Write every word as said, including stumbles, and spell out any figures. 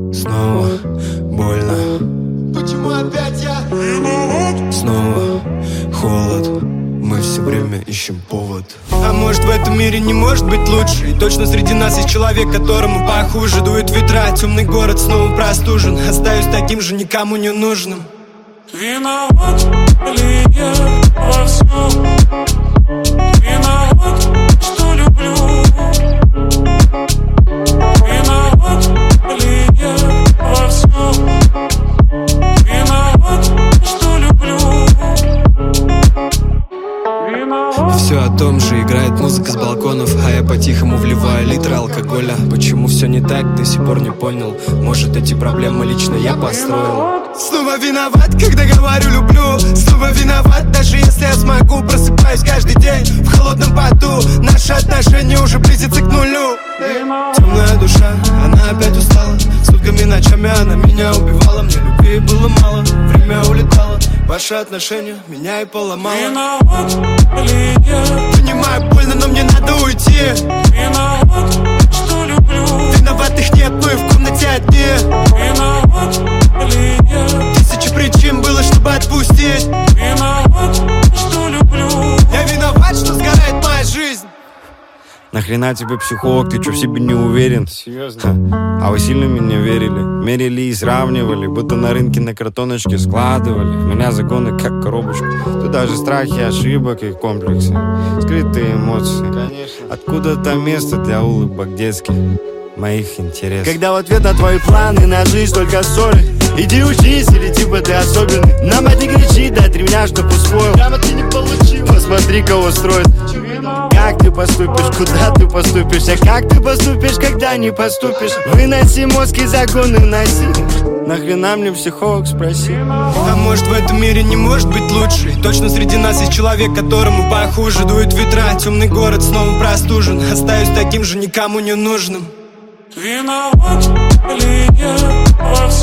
Снова больно. Почему опять я? Снова холод. Мы все время ищем повод. А может, в этом мире не может быть лучше? И точно среди нас есть человек, которому похуже. Дует ветра, темный город снова простужен. Остаюсь таким же, никому не нужным. Виноват ли я во всем? Виноват, что люблю. Виноват ли я во всем? Виноват, что люблю. Все о том же, играет музыка с балконов, а я по-тихому вливаю литры алкоголя. Почему все не так, до сих пор не понял. Может, эти проблемы лично я построил. Снова виноват, когда говорю люблю. Снова виноват, даже если я смогу. Просыпаюсь каждый день в холодном поту. Наши отношения уже близятся к нулю. Темная душа, она опять устала. Сутками ночами она меня убивала. Мне любви было мало, время улетало. Ваши отношения меня и поломало. Виноват ли я? Понимаю, больно, но мне надо уйти. Виноват, что люблю. Виноватых нет, мы в комнате одни. Виноват ли я? Тысячи причин было, чтобы отпустить. Виноват, что люблю. Я виноват, что сгорает моя жизнь. Нахрена тебе психолог, ты чё в себе не уверен? Серьезно? А вы сильно меня верили? Мерили и сравнивали, будто на рынке на картоночке складывали. В меня загоны как коробочку. Тут даже страхи, ошибок и комплексы. Скрытые эмоции. Конечно. Откуда-то место для улыбок детских, моих интересов. Когда в ответ на твои планы на жизнь только ссоры. Иди учись, или типа ты особенный. На мать не кричи, дай три меня, чтоб усвоил. Прямо ты не получил. Посмотри, кого строит. Как ты поступишь, куда ты поступишь? А как ты поступишь, когда не поступишь? Выноси мозг и законы носи. Нахрена мне психолог, спроси. А может, в этом мире не может быть лучше? И точно среди нас есть человек, которому похуже. Дует ветра, темный город снова простужен. Остаюсь таким же, никому не нужным. Виноват ли я во всем?